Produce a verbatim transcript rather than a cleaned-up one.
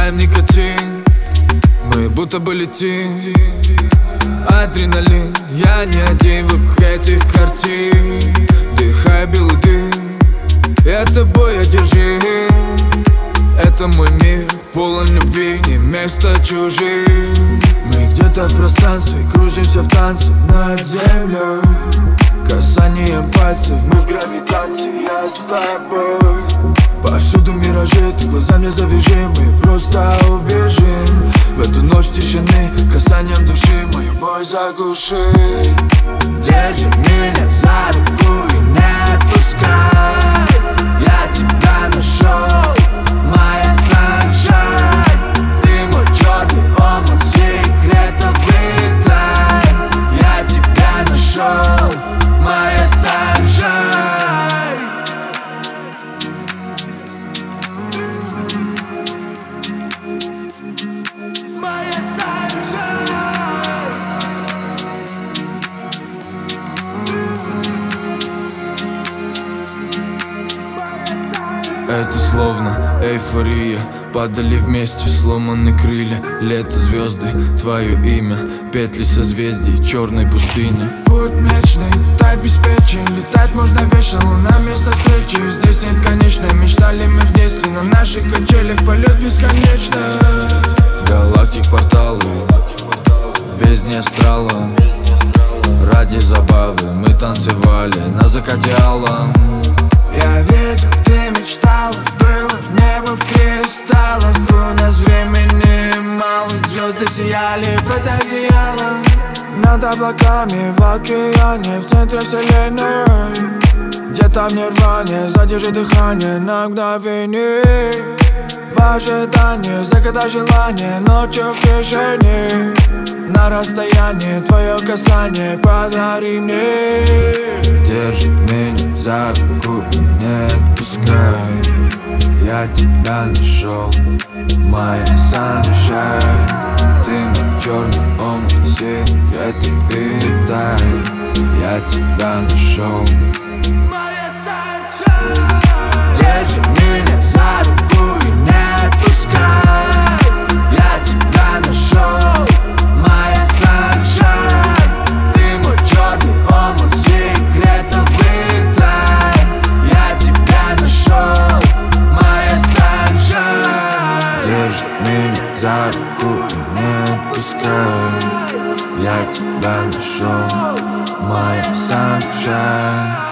глотаем никотин, мы будто бы летим. Адреналин, я не один вокруг этих картин. Дыхаю белый дым, это бой одержим. Это мой мир, полон любви, не место чужим. Мы где-то в пространстве, кружимся в танце над землей. Касанием пальцев, мы в гравитации, я с тобой. Повсюду миражи, ты глаза мне завяжи, мы просто убежим. В эту ночь тишины, касанием души мою боль заглуши. Держи меня за руку и не отпускай. Я тебя нашел, моя sunshine. Ты мой черный омут, секретовый тайн. Я тебя нашел, моя sunshine. Это словно эйфория, падали вместе сломаны крылья. Лето, звезды, твое имя, петли созвездий черной пустыни. Путь мечный, так беспечен, летать можно вечно, луна место встречи. Здесь нет конечной, мечтали мы в детстве, на наших качелях полет бесконечно. Галактик порталы, бездне астрала. Ради забавы мы танцевали на закате алом. Я видел, ты мечтала, было небо в кристаллах. У нас времени мало, звезды сияли под одеялом. Над облаками в океане, в центре вселенной. Где-то в нирване, задержи дыхание на мгновение. В ожидании заката желания, ночью в тишине. На расстоянии твое касание подари мне. Держи меня за руку и не отпускай. Я тебя нашел, моя sunshine. Ты мой черный омут, секреты и тайн. Я тебя нашел, моя sunshine. Держи меня за руку и не отпускай. Я тебя нашел, моя sunshine. Ты мой черный омут, секретовый тайн. Я тебя нашел, моя sunshine. Держи меня за руку и не отпускай. Я тебя нашел, моя sunshine.